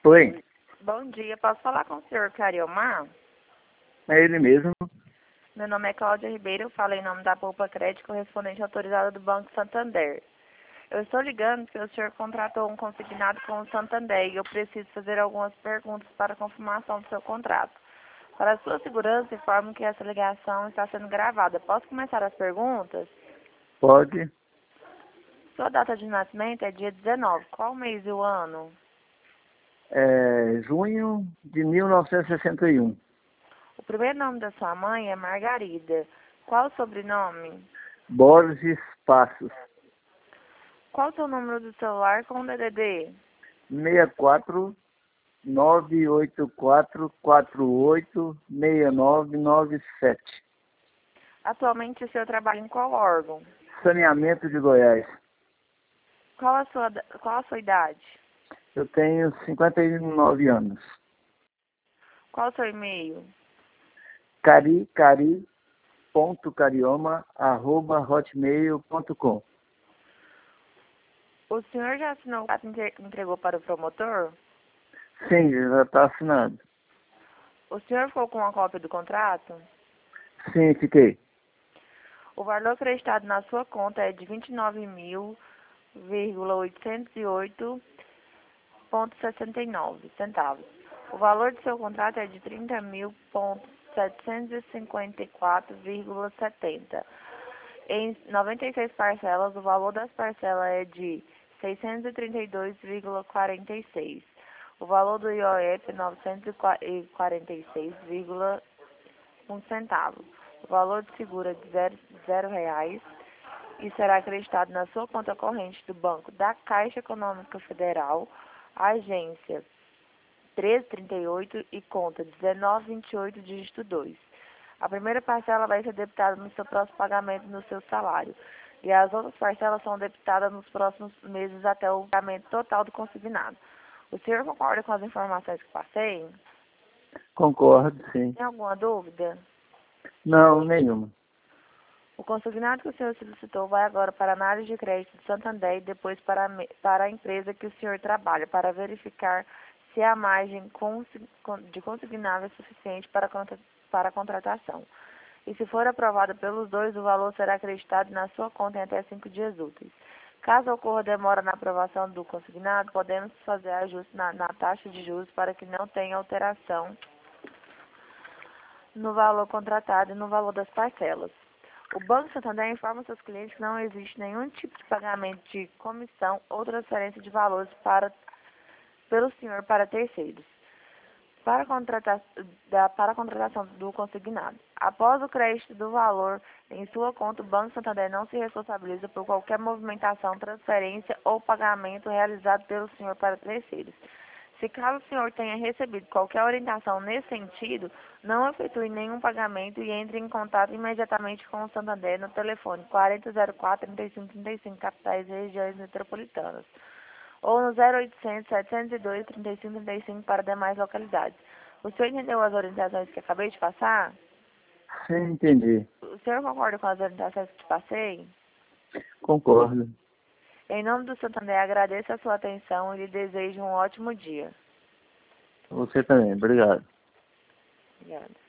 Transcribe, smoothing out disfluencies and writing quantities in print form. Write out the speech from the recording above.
Oi, Bom dia, posso falar com o senhor Cariomar? é ele mesmo. Meu nome é Cláudia Ribeiro, eu falo em nome da Poupa Crédito, correspondente autorizada do Banco Santander. Eu estou ligando porque o senhor contratou um consignado com o Santander e eu preciso fazer algumas perguntas para confirmação do seu contrato. Para a sua segurança, informo que essa ligação está sendo gravada. Posso começar as perguntas? Pode. Sua data de nascimento é dia 19. Qual mês e o ano? Junho de 1961. O primeiro nome da sua mãe é Margarida. Qual o sobrenome? Borges Passos. Qual o seu número do celular com o DDD? 64 984 48 6997. Atualmente o senhor trabalha em qual órgão? Saneamento de Goiás. Qual a sua idade? Eu tenho 59 anos. Qual o seu e-mail? cari.carioma@hotmail.com. O senhor já assinou o contrato e entregou para o promotor? Sim, já está assinado. O senhor ficou com uma cópia do contrato? Sim, fiquei. O valor acreditado na sua conta é de R$ 29.808,69. O valor do seu contrato é de R$ 30.754,70. Em 96 parcelas, o valor das parcelas é de R$ 632,46. O valor do IOF é R$ 946,01. O valor de seguro é de zero reais e será acreditado na sua conta corrente do Banco da Caixa Econômica Federal, agência 1338 e conta 1928, dígito 2. A primeira parcela vai ser debitada no seu próximo pagamento no seu salário. E as outras parcelas são debitadas nos próximos meses até o pagamento total do consignado. O senhor concorda com as informações que passei? Concordo, sim. Tem alguma dúvida? Não, nenhuma. O consignado que o senhor solicitou vai agora para a análise de crédito do Santander e depois para a empresa que o senhor trabalha, para verificar se a margem de consignado é suficiente para a contratação. E se for aprovada pelos dois, o valor será acreditado na sua conta em até 5 dias úteis. Caso ocorra demora na aprovação do consignado, podemos fazer ajuste na taxa de juros para que não tenha alteração no valor contratado e no valor das parcelas. O Banco Santander informa seus clientes que não existe nenhum tipo de pagamento de comissão ou transferência de valores pelo senhor para terceiros para a contratação do consignado. Após o crédito do valor em sua conta, o Banco Santander não se responsabiliza por qualquer movimentação, transferência ou pagamento realizado pelo senhor para terceiros. Se caso o senhor tenha recebido qualquer orientação nesse sentido, não efetue nenhum pagamento e entre em contato imediatamente com o Santander no telefone 4004-3535, capitais e regiões metropolitanas, ou no 0800 702 3535 para demais localidades. O senhor entendeu as orientações que acabei de passar? Sim, entendi. O senhor concorda com as orientações que te passei? Concordo. Em nome do Santander, agradeço a sua atenção e lhe desejo um ótimo dia. Você também. Obrigado. Obrigada.